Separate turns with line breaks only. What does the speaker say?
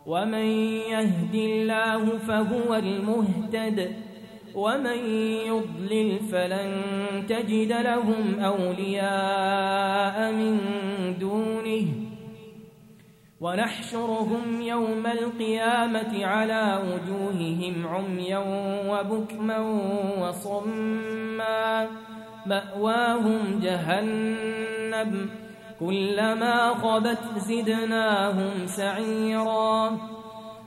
ومن يهد الله فهو المهتد ومن يضلل فلن تجد لهم أولياء من دونه ونحشرهم يوم القيامة على وجوههم عميا وبكما وصما مأواهم جهنم كلما خبت زدناهم سعيرا